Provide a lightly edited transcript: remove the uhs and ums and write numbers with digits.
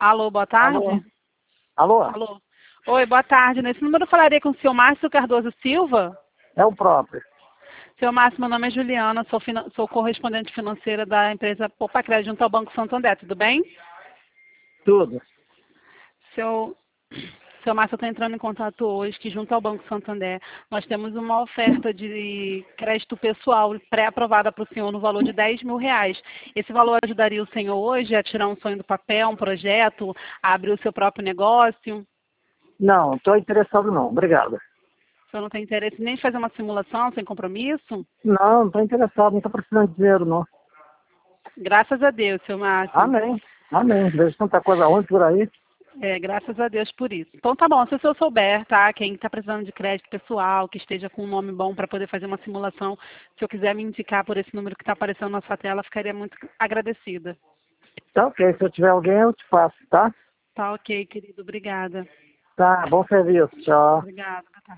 Alô, boa tarde. Alô? Alô? Alô. Oi, boa tarde. Nesse número eu falaria com o senhor Márcio Cardoso Silva. É o próprio. Senhor Márcio, meu nome é Juliana, sou correspondente financeira da empresa Poupa Crédito junto ao Banco Santander, tudo bem? Tudo. Seu Márcio, eu estou entrando em contato hoje que junto ao Banco Santander nós temos uma oferta de crédito pessoal pré-aprovada para o senhor no valor de R$ 10.000. Esse valor ajudaria o senhor hoje a tirar um sonho do papel, um projeto, a abrir o seu próprio negócio? Não, estou interessado não. Obrigado. O senhor não tem interesse nem em fazer uma simulação sem compromisso? Não estou interessado. Não estou precisando de dinheiro, não. Graças a Deus, seu Márcio. Amém. Amém. Vejo tanta coisa ruim por aí. Graças a Deus por isso. Então tá bom, se o senhor souber, tá? Quem está precisando de crédito pessoal, que esteja com um nome bom para poder fazer uma simulação, se eu quiser me indicar por esse número que está aparecendo na sua tela, ficaria muito agradecida. Tá ok. Se eu tiver alguém, eu te faço, tá? Tá ok, querido. Obrigada. Tá. Bom serviço. Tchau. Obrigada.